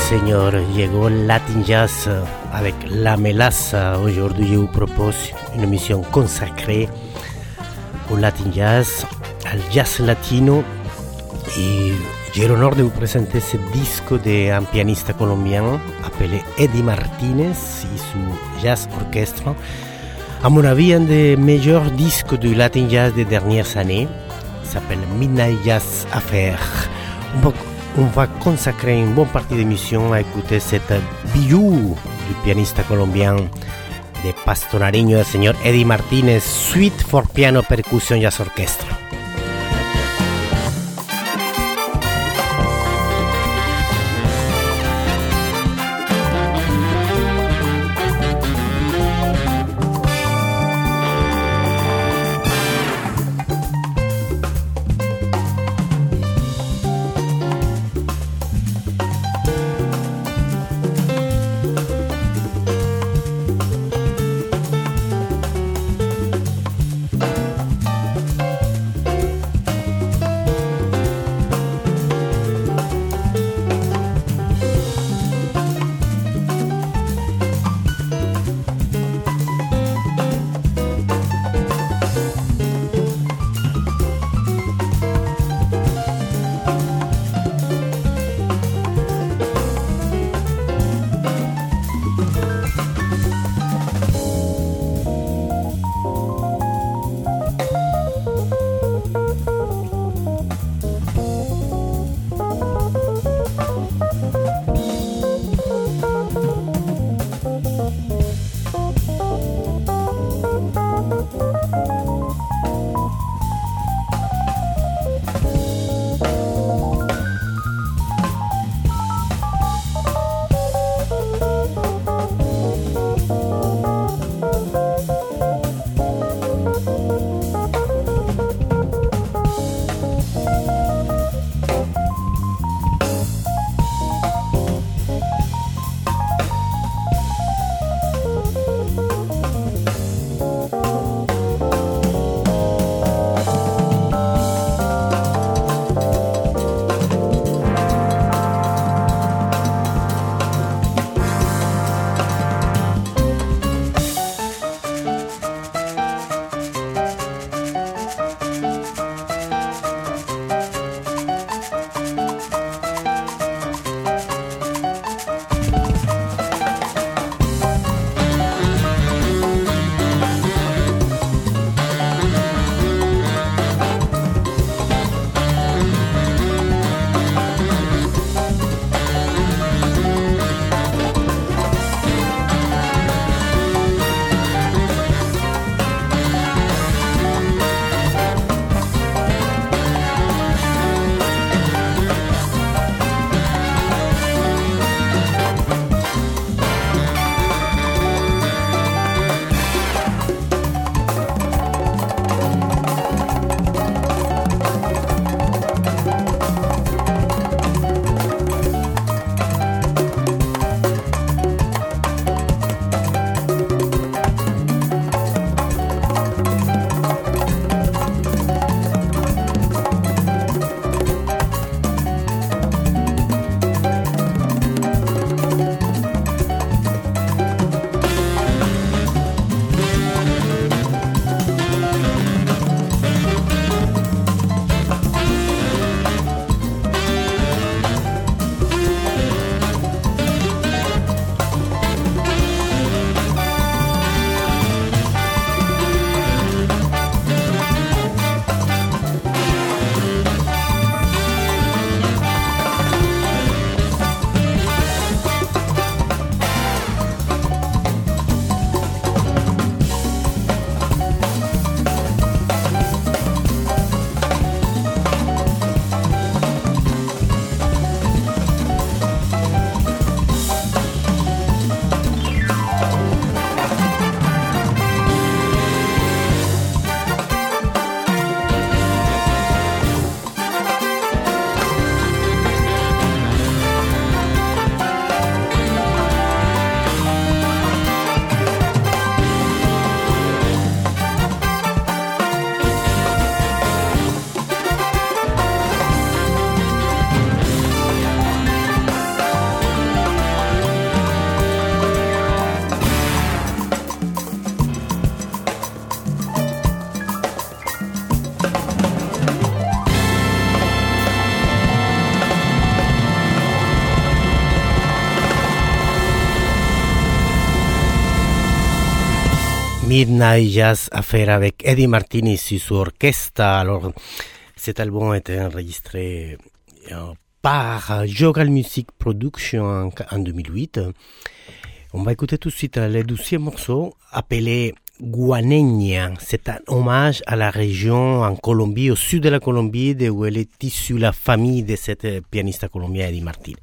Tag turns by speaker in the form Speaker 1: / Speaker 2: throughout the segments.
Speaker 1: Señor, llegó Latin Jazz avec La Melaza. Aujourd'hui, je vous propose une émission consacrée au Latin Jazz, al jazz latino. Et j'ai l'honneur de vous présenter ce disque d'un pianiste colombien appelé Eddie Martinez et son Jazz Orchestra. À mon avis, un des meilleurs disques du Latin Jazz des dernières années. Il s'appelle Midnight Jazz Affair. On va consacrer une bonne partie d'émission à écouter cette bijou du pianiste colombien de Pasto Nariño, el señor Eddie Martinez, Suite for Piano Percussion Jazz Orchestra. Midnight Jazz à faire avec Eddie Martinez sur son orchestre. Alors, cet album a été enregistré par Jogal Music Production en 2008. On va écouter tout de suite le 12e morceau appelé Guaneña. C'est un hommage à la région en Colombie, au sud de la Colombie, d'où elle est issue la famille de cette pianiste colombien Eddie Martinez.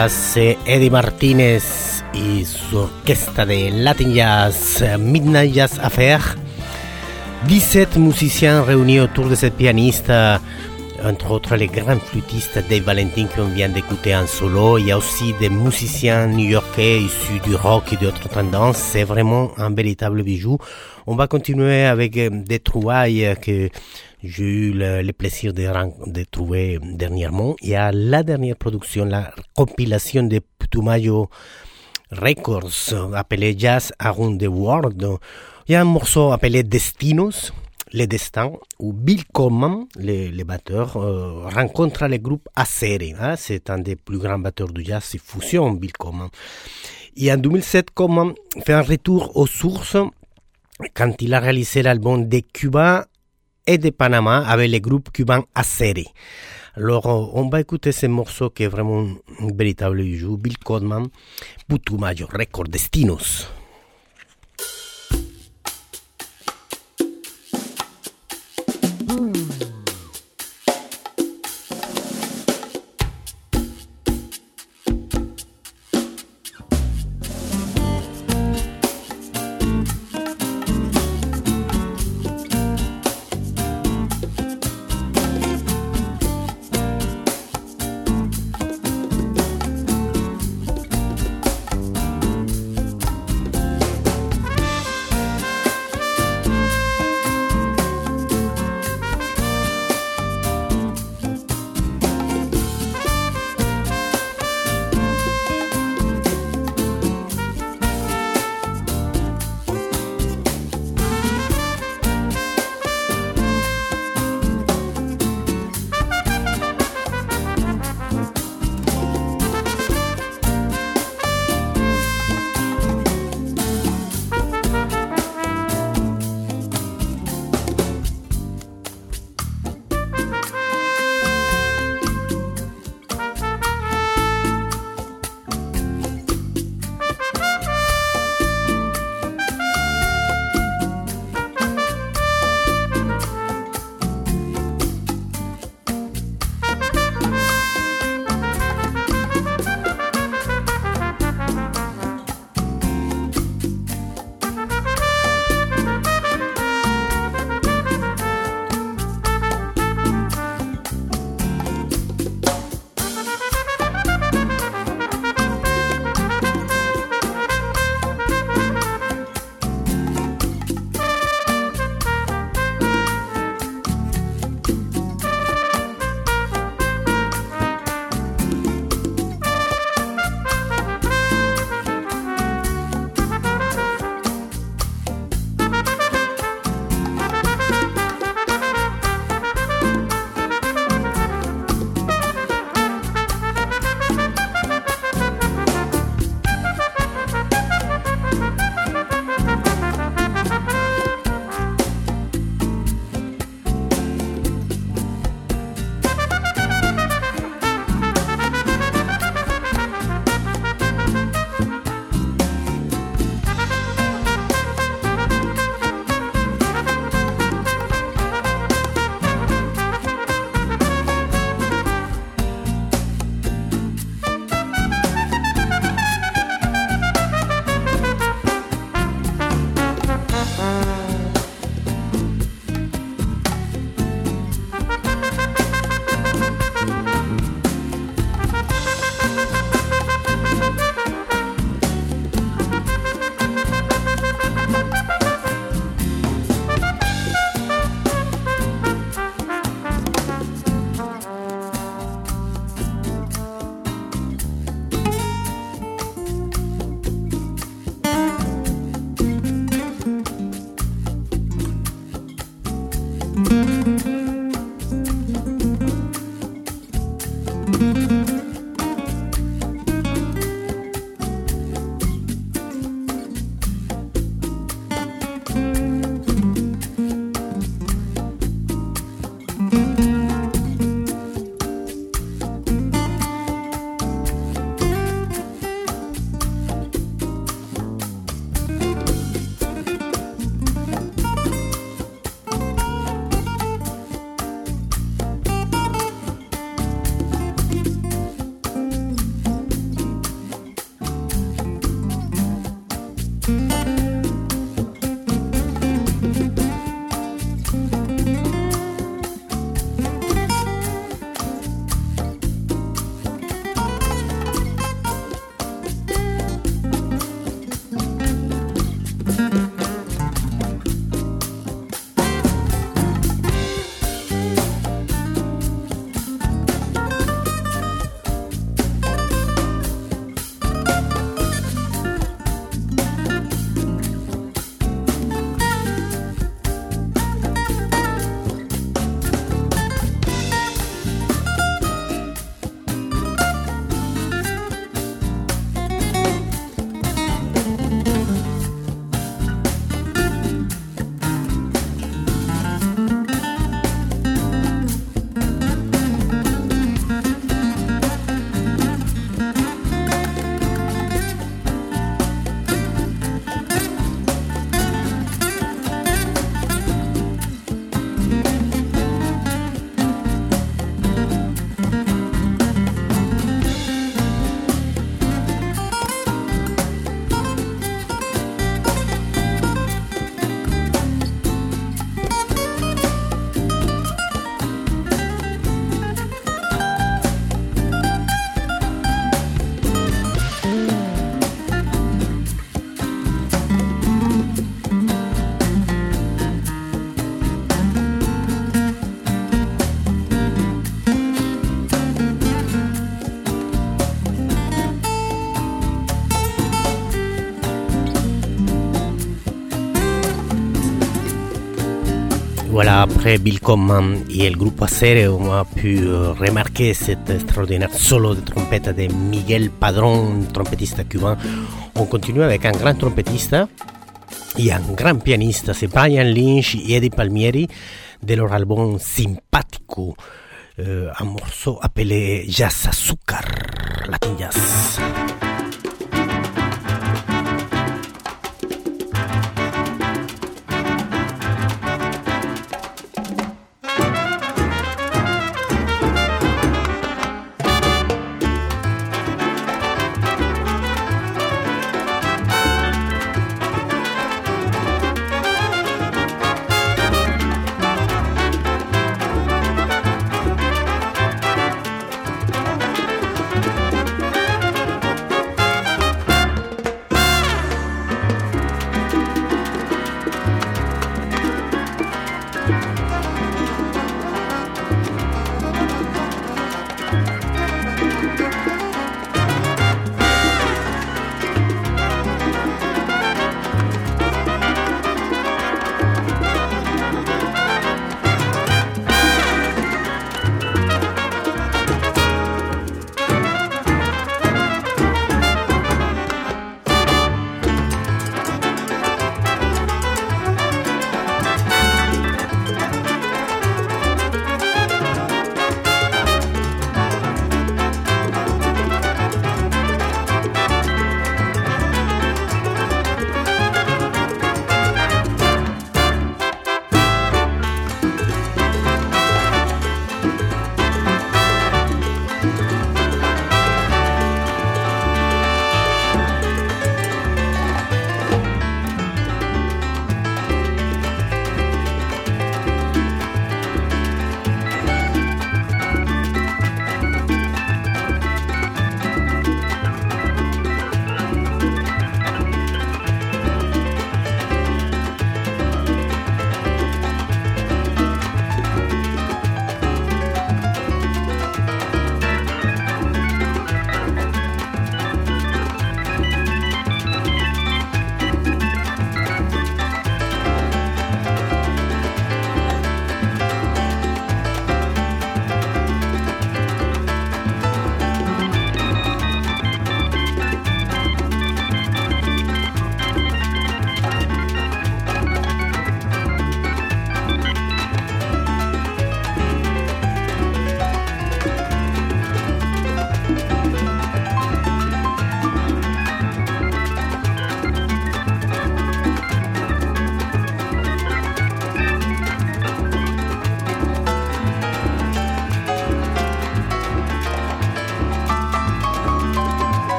Speaker 1: Jazz, Eddie Martinez y su orquesta de Latin Jazz, Midnight Jazz Affair. 17 musiciens réunis autour de cette pianiste, entre autres les grands flûtistes Dave Valentin qu'on vient d'écouter en solo. Il y a aussi des musiciens new-yorkais issus du rock et d'autres tendances. C'est vraiment un véritable bijou. On va continuer avec des trouvailles que j'ai eu le plaisir de trouver dernièrement. Il y a la dernière production, la compilation de Putumayo Records, appelée Jazz Around the World. Il y a un morceau appelé Destinos, les destins, où Bill Coleman, le batteur, rencontre le groupe Acere. Hein? C'est un des plus grands batteurs du jazz, c'est fusion, Bill Coleman. Et en 2007, Coleman fait un retour aux sources quand il a réalisé l'album de Cuba et de Panama avec le groupe cubain Acere. Alors, on va écouter ce morceau qui est vraiment un véritable bijou. Bill Coleman, Putumayo Records, Destinos. Voilà, après Bill Conman et le groupe Acere, on a pu remarquer cet extraordinaire solo de trompette de Miguel Padrón, trompettiste cubain. On continue avec un grand trompettiste et un grand pianiste, c'est Brian Lynch et Eddie Palmieri, de leur album Simpatico, un morceau appelé Jazz Azúcar, Latin Jazz.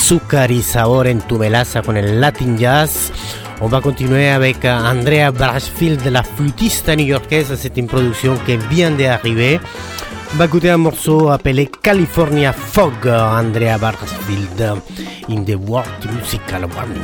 Speaker 1: azúcar y sabor en tu melaza con el Latin Jazz. On va continuer avec Andrea Brassfield, la flûtiste new-yorkaise à cette introduction qui vient d'arriver. On va écouter un morceau appelé California Fog, Andrea Brassfield, in the World Musical Warning.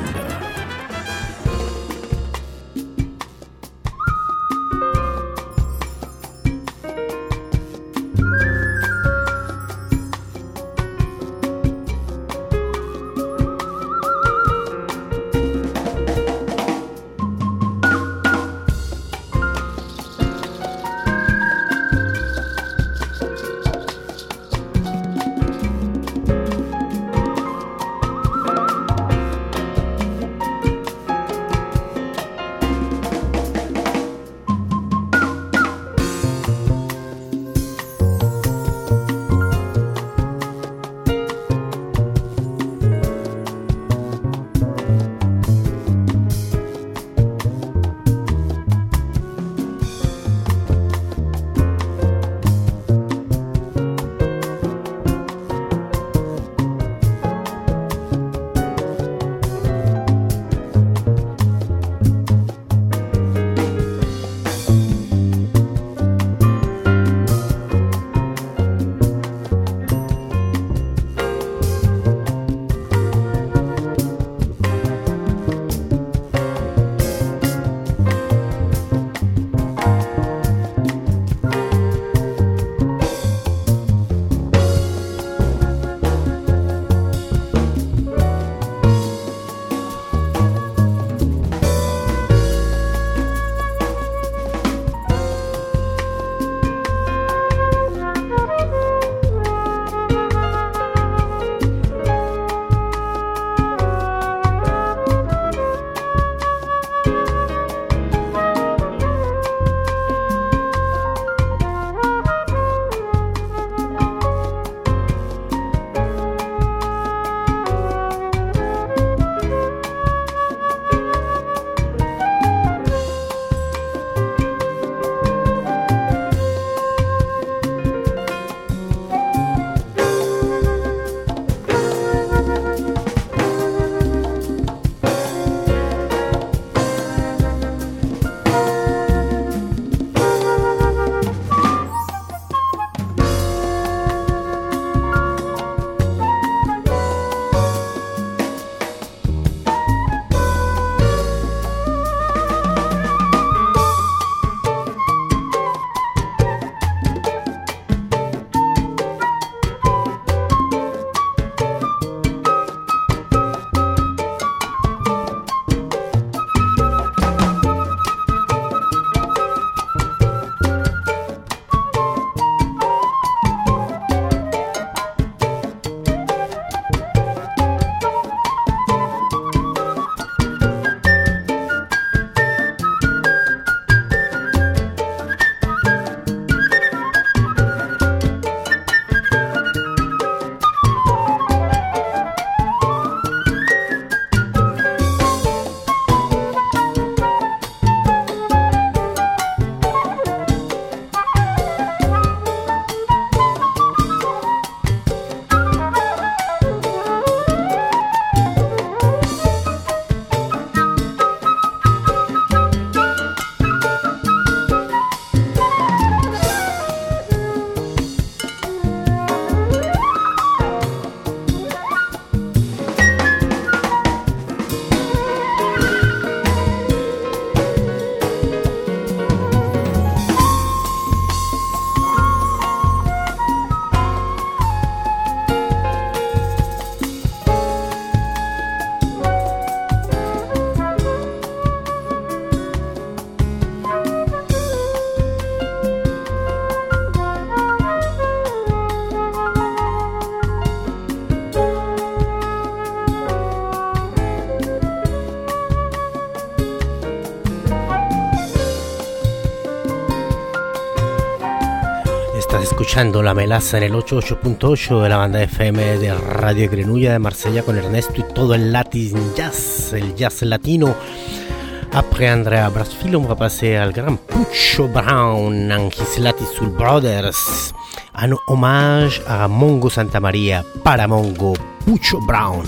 Speaker 1: Escuchando la melaza en el 88.8 de la banda FM de Radio Grenouilla de Marsella con Ernesto y todo el Latin Jazz, el jazz latino. Après Andrea Brassfield, on va passer al gran Puccio Brown and his Latin Soul Brothers, un hommage a Mongo Santamaria para Mongo Pucho Brown.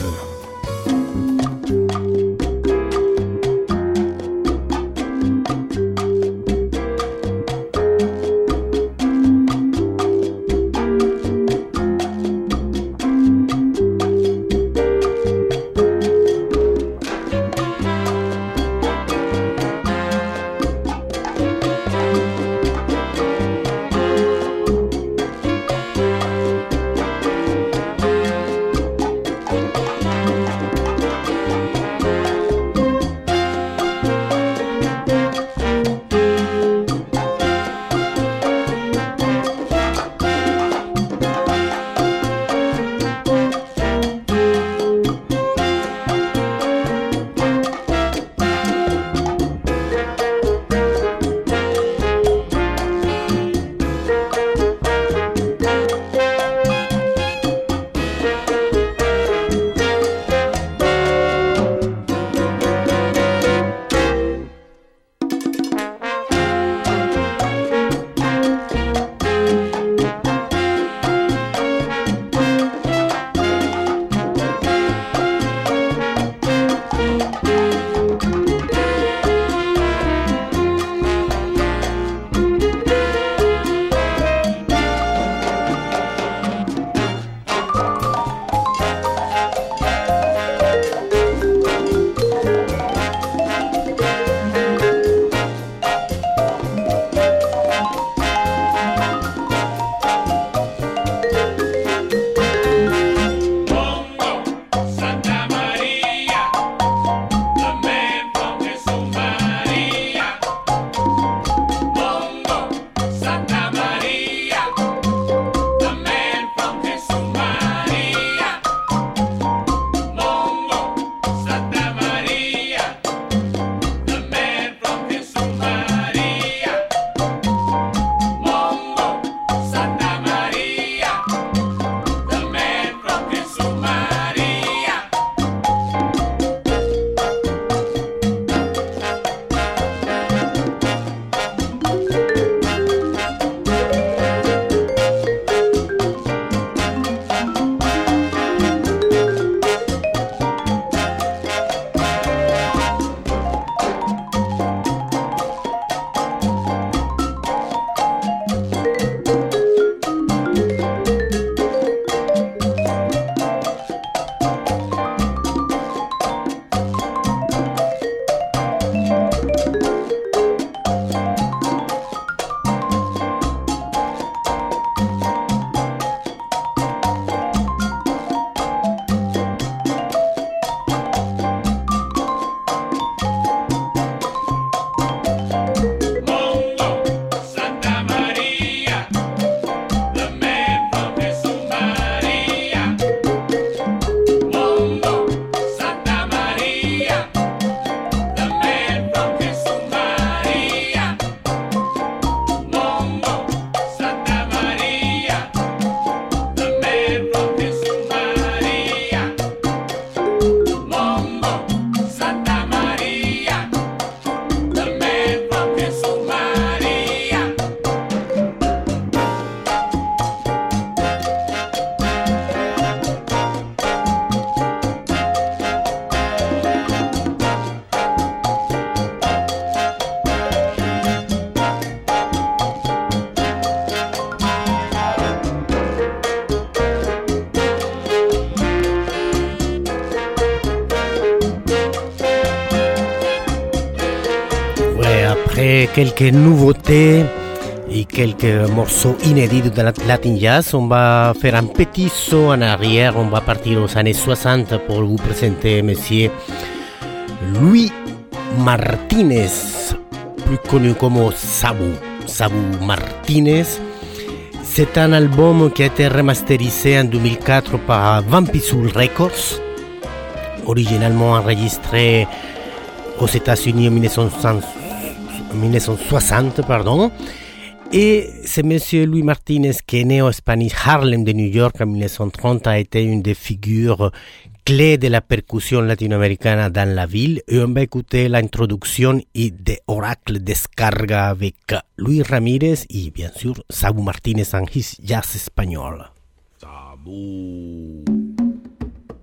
Speaker 1: Après quelques nouveautés et quelques morceaux inédits de la Latin Jazz, on va faire un petit saut en arrière, on va partir aux années 60 pour vous présenter monsieur Luis Martínez, plus connu comme Sabu Martínez. C'est un album qui a été remasterisé en 2004 par Vampisoul Records, originalement enregistré aux États-Unis en 1960, Et c'est monsieur Luis Martínez qui est né au Spanish Harlem de New York en 1930, a été une des figures clés de la percussion latino-américaine dans la ville. Et on va écouter l'introduction et des oracles descarga avec Luis Ramírez et bien sûr Sabu Martínez en his jazz espagnol.
Speaker 2: Sabu.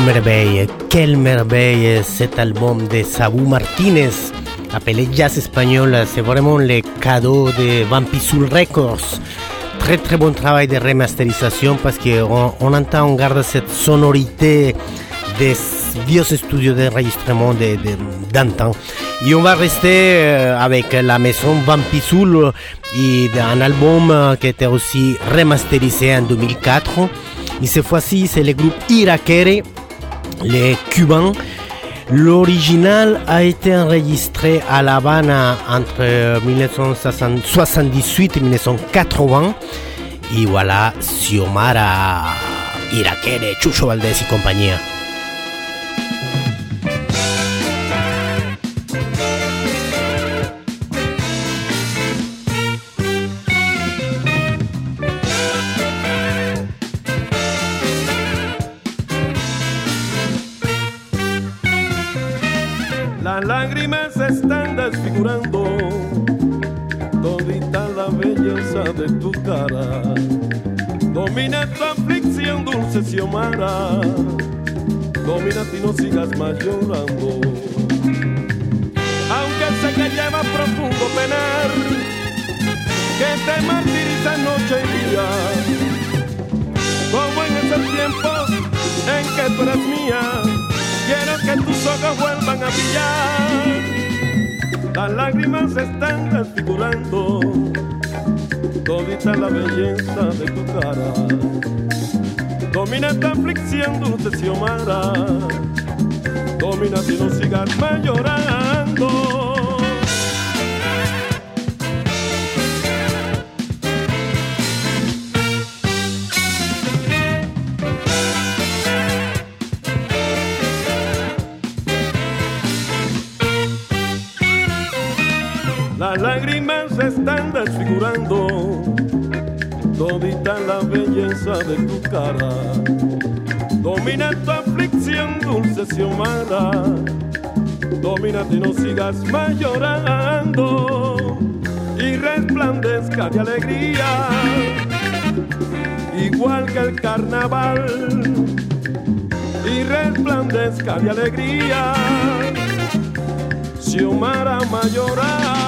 Speaker 1: quelle merveille cet album de Sabu Martinez appelé Jazz Espagnol. C'est vraiment le cadeau de Vampisoul Records. Très très bon travail de remasterisation parce qu'on entend, on garde cette sonorité des vieux studios d'enregistrement d'antan. Et on va rester avec la maison Vampisoul et un album qui était aussi remasterisé en 2004. Et cette fois-ci, c'est le groupe Irakere, les Cubains. L'original a été enregistré à La Habana entre 1978 et 1980. Et voilà, Xiomara, Irakere, Chucho Valdés y compañía.
Speaker 2: Las lágrimas se están desfigurando todita la belleza de tu cara. Domina tu aflicción, dulce Xiomara. Domínate y no sigas más llorando. Aunque sé que llevas profundo penar, que te martiriza noche y día, como en ese tiempo en que tú eras mía. Quiero que tus ojos vuelvan a brillar. Las lágrimas se están desfigurando todita la belleza de tu cara. Domina esta aflicción, dulce Xiomara. Domina y no sigas más llorando. Las lágrimas se están desfigurando todita la belleza de tu cara. Domina tu aflicción, dulce Xiomara. Domínate y no sigas más llorando. Y resplandezca de alegría, igual que el carnaval. Y resplandezca de alegría, Xiomara Mayoral.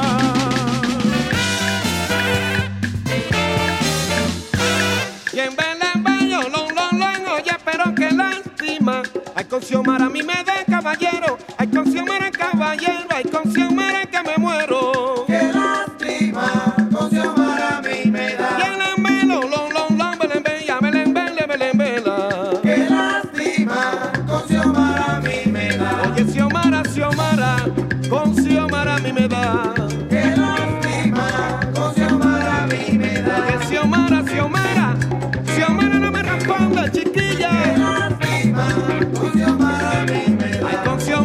Speaker 2: Y en Belén yo lo oye, pero qué lástima. Ay, con Xiomara a mí me da caballero. Ay, con Xiomara caballero. Ay, con Xiomara que me muero.
Speaker 3: Qué lástima, con Xiomara a mí me da.
Speaker 2: Y en el Belén bella, Belén bella, Belén bella.
Speaker 3: Qué lástima, con Xiomara a mí me da.
Speaker 2: Oye, Xiomara, con Xiomara a mí me da.
Speaker 3: Qué lástima, con Xiomara a mí me da.
Speaker 2: Oye, Xiomara no me responde, chiquilla.
Speaker 3: Qué lástima, con Xiomara a mí me da.
Speaker 2: Ay, con Xiomara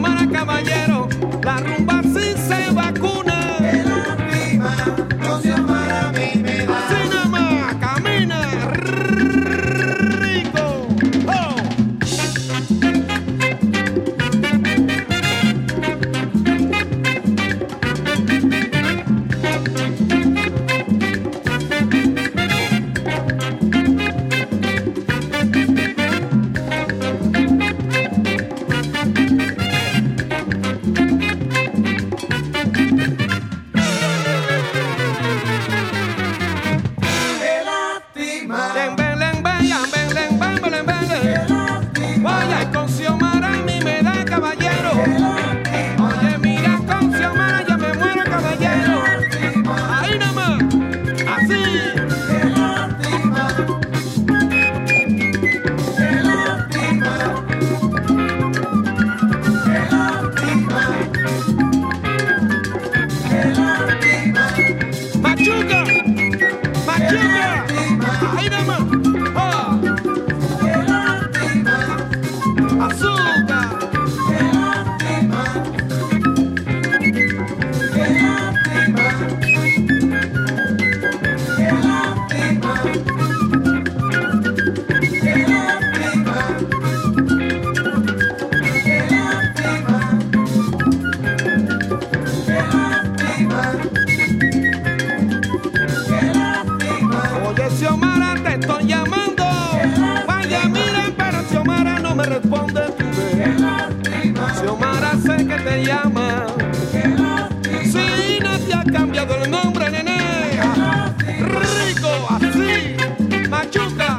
Speaker 2: me llama. Si no te ha cambiado el nombre, nene. Rico, así, machuca.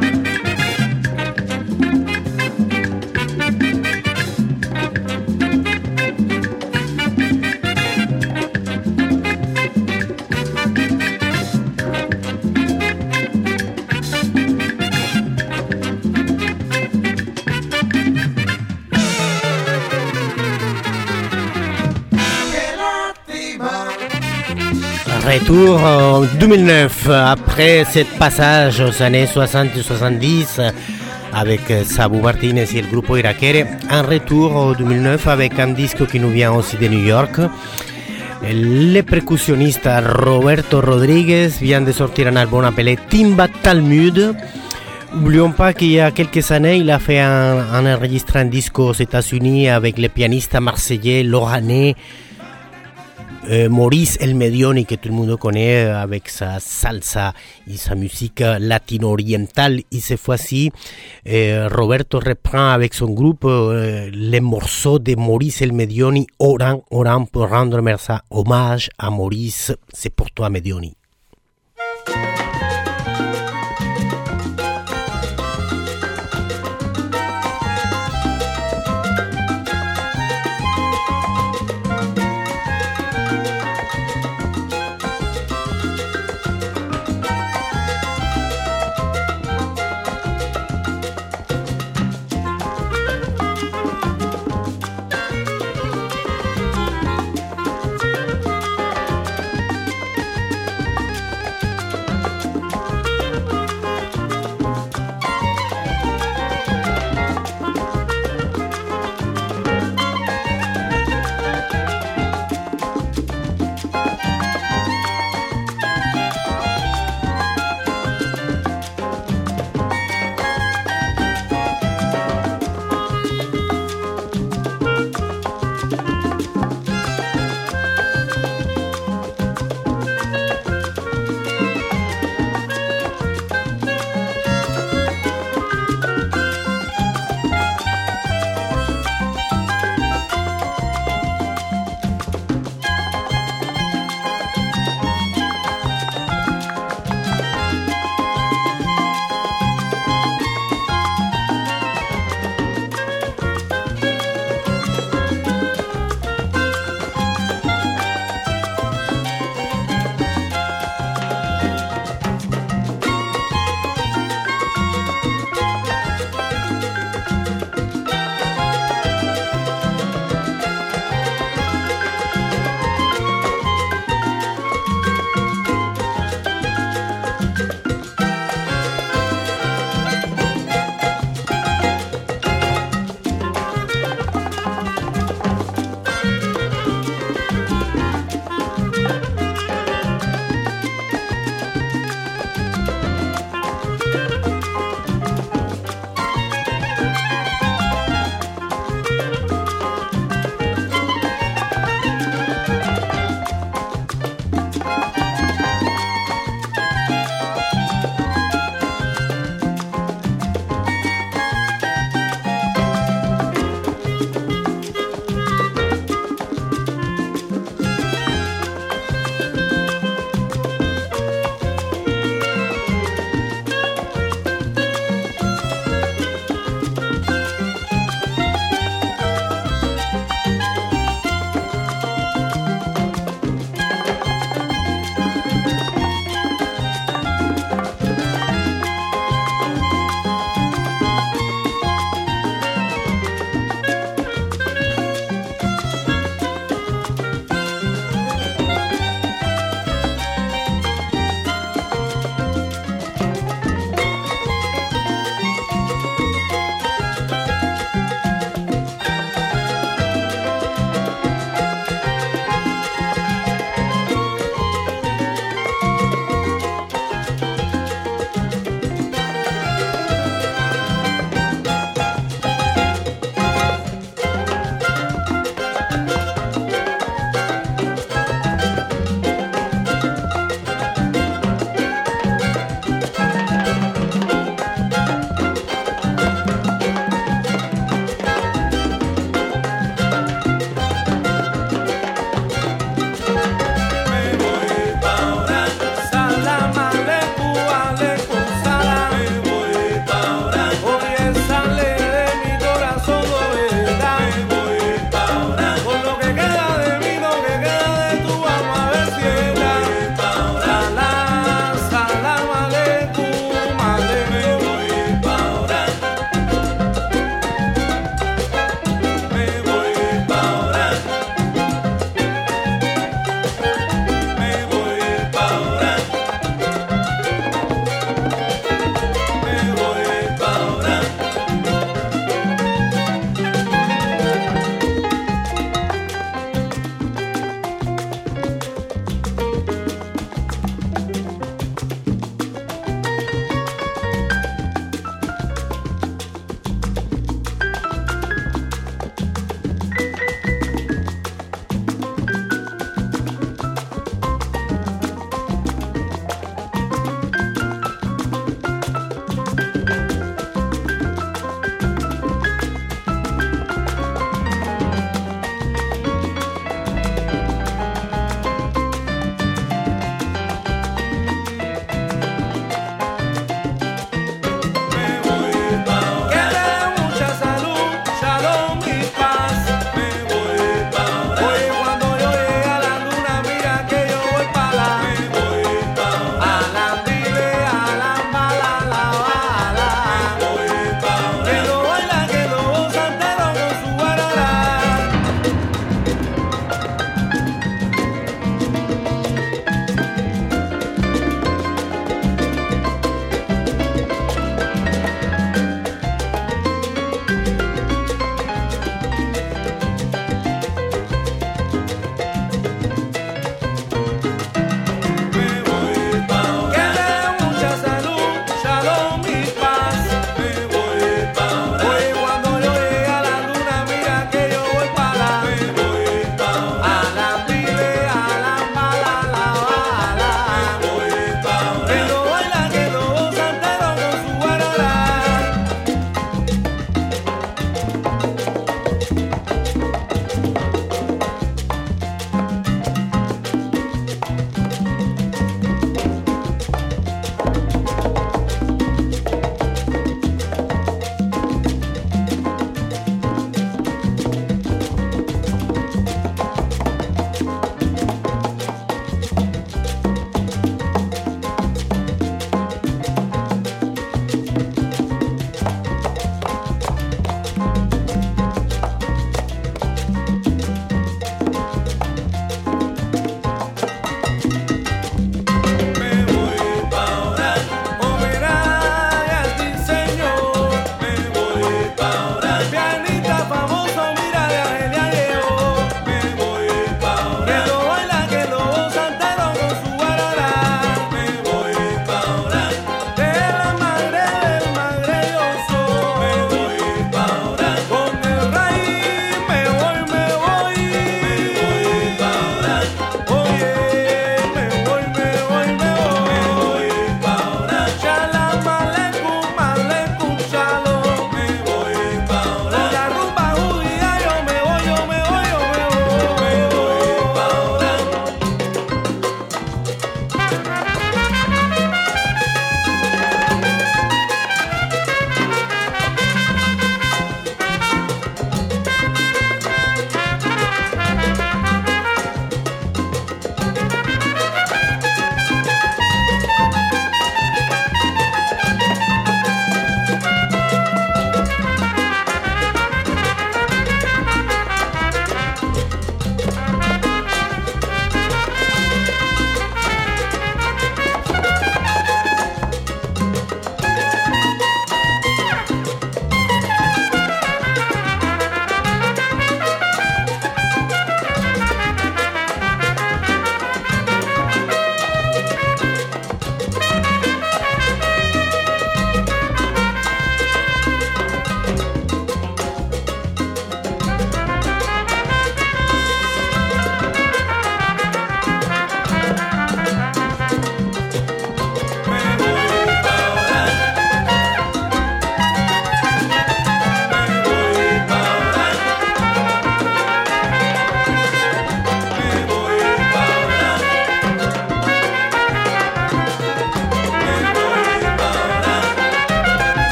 Speaker 1: Retour en 2009, après ce passage aux années 60 et 70 avec Sabou Martinez et le groupe Irakere, un retour en 2009 avec un disque qui nous vient aussi de New York. Le percussionniste Roberto Rodriguez vient de sortir un album appelé Timba Talmud. N'oublions pas qu'il y a quelques années, il a fait un enregistré un disque aux États-Unis avec le pianiste marseillais loranais Maurice El Medioni, que tout le monde connaît avec sa salsa et sa musique latino-orientale. Et cette fois-ci, Roberto reprend avec son groupe les morceaux de Maurice El Medioni, Oran, Oran, pour rendre hommage à Maurice. C'est pour toi, Medioni.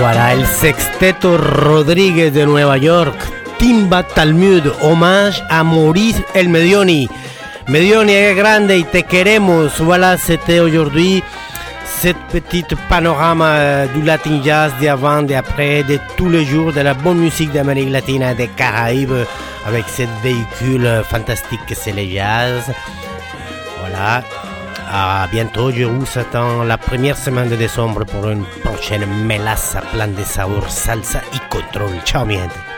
Speaker 1: Voilà, el Sexteto Rodríguez de Nueva York, Timba Talmud, hommage à Maurice El Medioni. Medioni est grande et te queremos. Voilà, c'était aujourd'hui cette petite panorama du Latin Jazz d'avant, d'après, de tous les jours, de la bonne musique d'Amérique latine et des Caraïbes, avec ce véhicule fantastique que c'est le jazz. Voilà. À bientôt, je vous attends la première semaine de décembre pour une prochaine melaza pleine de sabor, salsa y control. Ciao, mi gente.